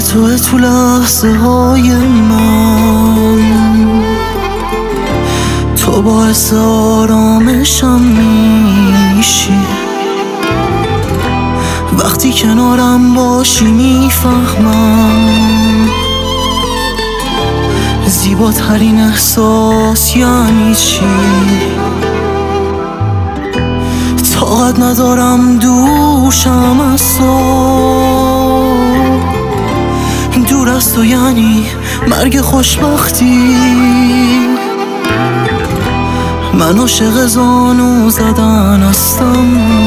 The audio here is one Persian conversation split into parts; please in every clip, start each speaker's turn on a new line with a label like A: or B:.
A: تو لحظه های من، تو باعث آرامشم میشی. وقتی کنارم باشی میفهمم زیباترین احساس یعنی چی. طاقت ندارم دوشم از دور از تو یعنی مرگ خوشبختی. من عاشق زانو زدن هستم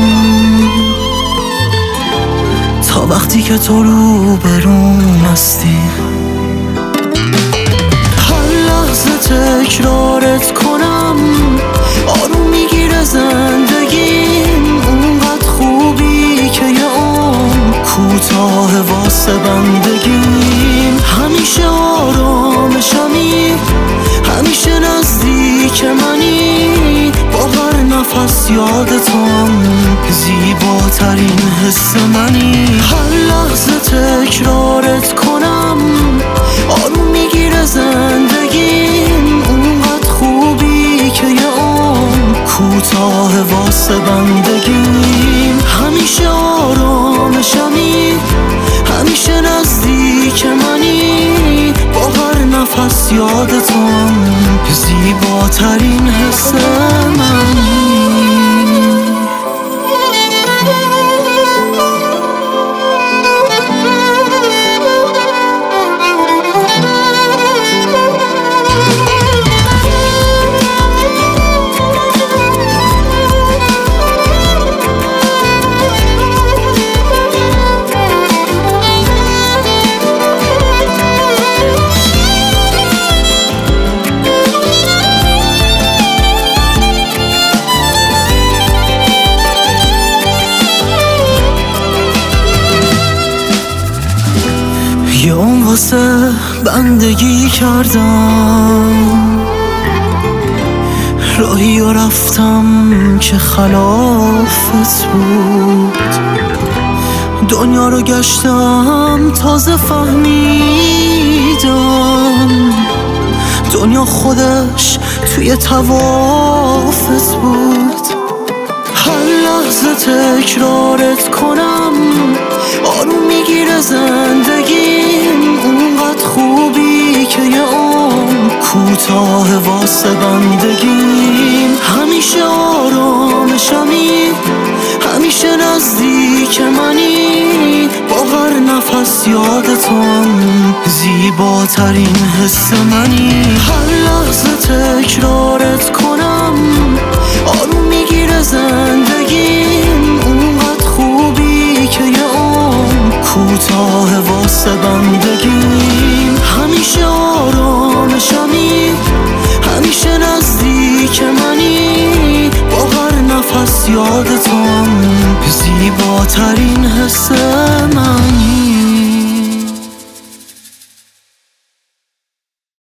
A: تا وقتی که تو رو برون هستی. هر لحظه تکرارت کنم آروم میگیره زندگیم. اونقدر خوبی که یه عمر کوتاه واسه بندگیم. همیشه آرامشمی، همیشه نزدیک منی. با هر نفس یادتم، زیباترین حس منی. هر لحظه تکرارت کنم آروم میگیره زندگیم. اونقدر خوبی که یه عمر کوتاه واسه بندگیم. همیشه آرامشمی، همیشه نزدیک منی. با هر نفس یادتم، زیباترین حس منی. یه اون واسه بندگی کردم، راهی رو رفتم که خلافت بود. دنیا رو گشتم تازه فهمیدم دنیا خودش توی طوافت بود. هر لحظه تکرارت کنم آروم میگیره زندگیم. اونقدر خوبی که یه عمر کوتاه واسه بندگیم. همیشه آرامشمی، همیشه نزدیک منی. با هر نفس یادتم، زیباترین حس منی. هر لحظه تکرارت کنم آروم میگیره زندگیم. اونقدر خوبی که یه عمر کوتاه واسه بندگیم. همیشه آرامشمی، همیشه نزدیک منی. با هر نفس یادتم، زیباترین حس من.